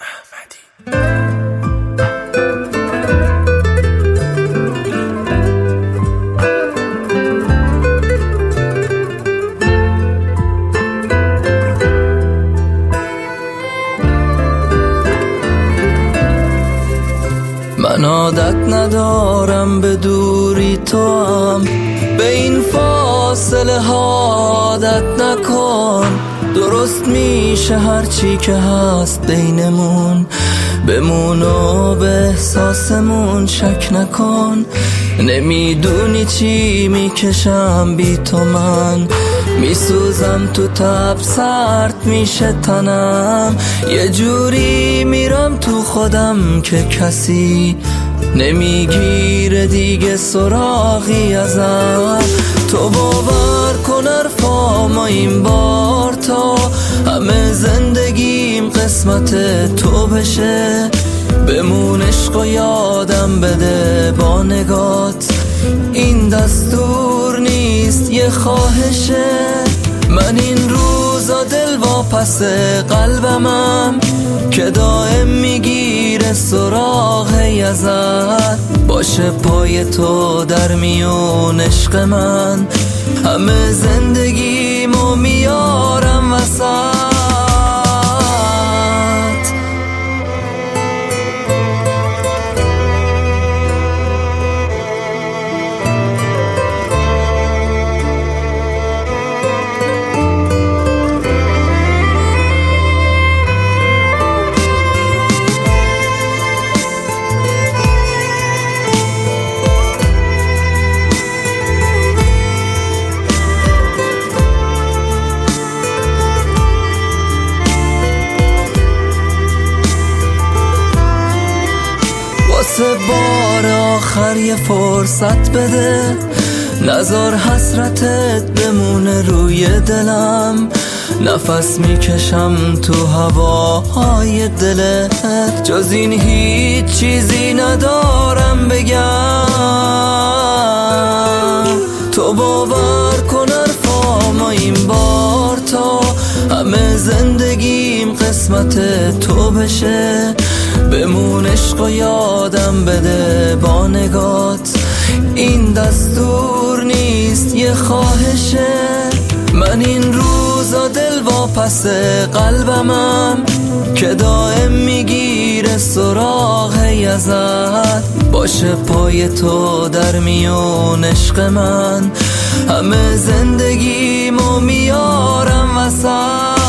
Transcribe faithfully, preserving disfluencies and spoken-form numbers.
من عادت ندارم به دوری تو هم، به این فاصله ها عادت نکن. درست میشه هرچی که هست بینمون، بمون و به احساسمون شک نکن. نمیدونی چی میکشم بی تو، من میسوزم تو تب، سرد میشه تنم. یه جوری میرم تو خودم که کسی نمیگیره دیگه سراغی ازم. تو باور کن حرفامو این بار، تا همه زندگیم قسمت تو بشه. بمون عشق و یادم بده با نگات، این دستور نیست یه خواهشه. من این روزا دل واپس قلبمم که دائم میگیره سراغ ازت. باشه پای تو در میون عشق من، همه زندگیمو میارم وسط. واسه بار آخر یه فرصت بده، نذار حسرتت بمونه روی دلم. نفس میکشم تو هواهای دلت، جز این هیچ چیزی ندارم بگم. تو باور کن حرفامو این بار، تا همه زندگیم قسمت تو بشه. بمون عشق و یادم بده با نگات، این دستور نیست یه خواهشه. من این روزا دل واپس قلبمم که دائم میگیره سراغ ازت. باشه پای تو در میون عشق من، همه زندگیمو میارم وسط.